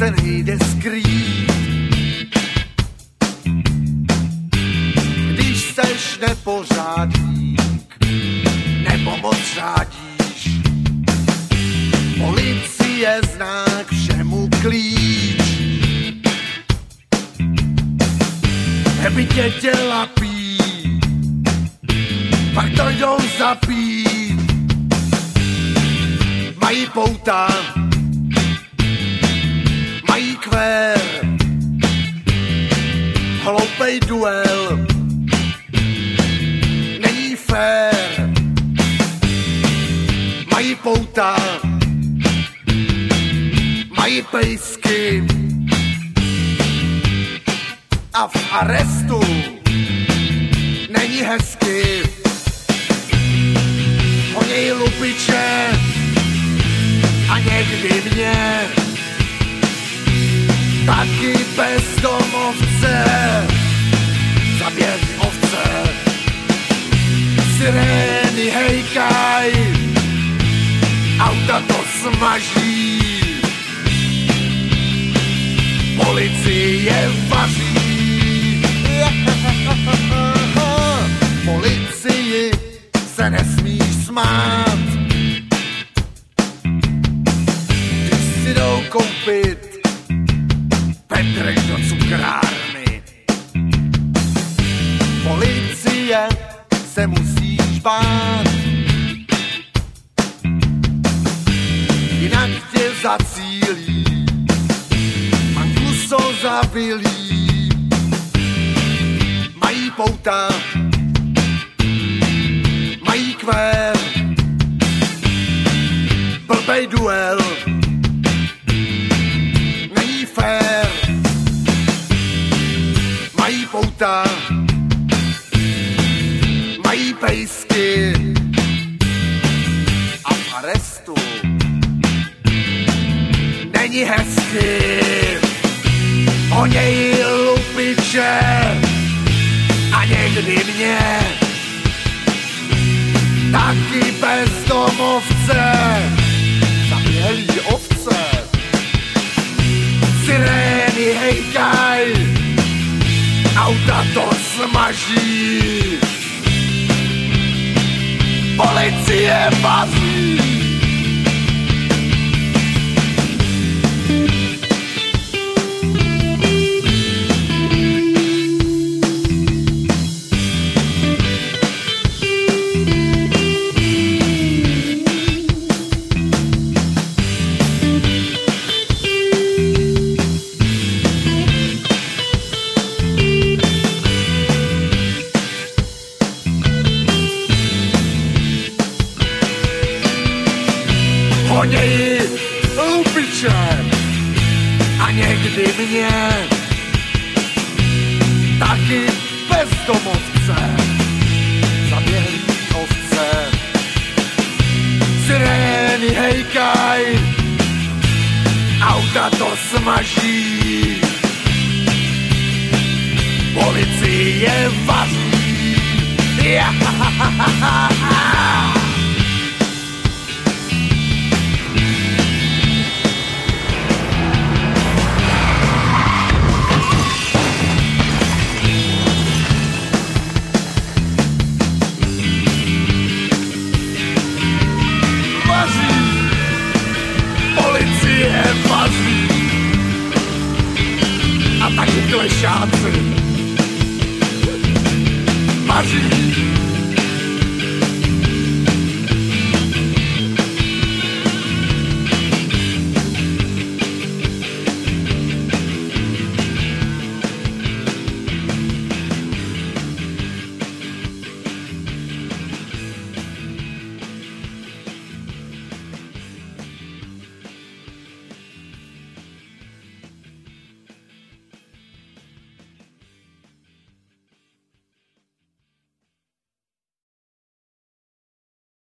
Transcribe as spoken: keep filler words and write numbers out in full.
se nejde skrýt. Když seš nepořádník, nebo moc řádíš, policie zná k všemu klíč. Aby tě těla pí, pak to jdou zapít. Mají pouta, mají kvér, hloupej duel, není fér. Mají pouta, mají pejsky a v arestu není hezky. Honěj lupiče a někdy mě taky bezdomovce zaběhli ovce. Sirény hejkaj, auta to smaží, policie vaří. Policii se nesmíš smát, když si jdou koupit Petrek do cukrárny. Policie se musíš bát, jinak tě zacílí, mankuso zavilí. Mají pouta, mají kvér, blbej duel, není fér. Mají pouta, mají pejsky a v arestu není hezky. Honěj lupiče a někdy mě taky bezdomovce zaběhlí ovce. Sirény hejkaj, auta to smaží, policie vaří. Honěj lupiče a někdy mě taky bezdomovce zaběhlí ovce. Sirény hejkaj, auta to smaží, policie vaří. Ja, ha, ha, ha, ha, ha.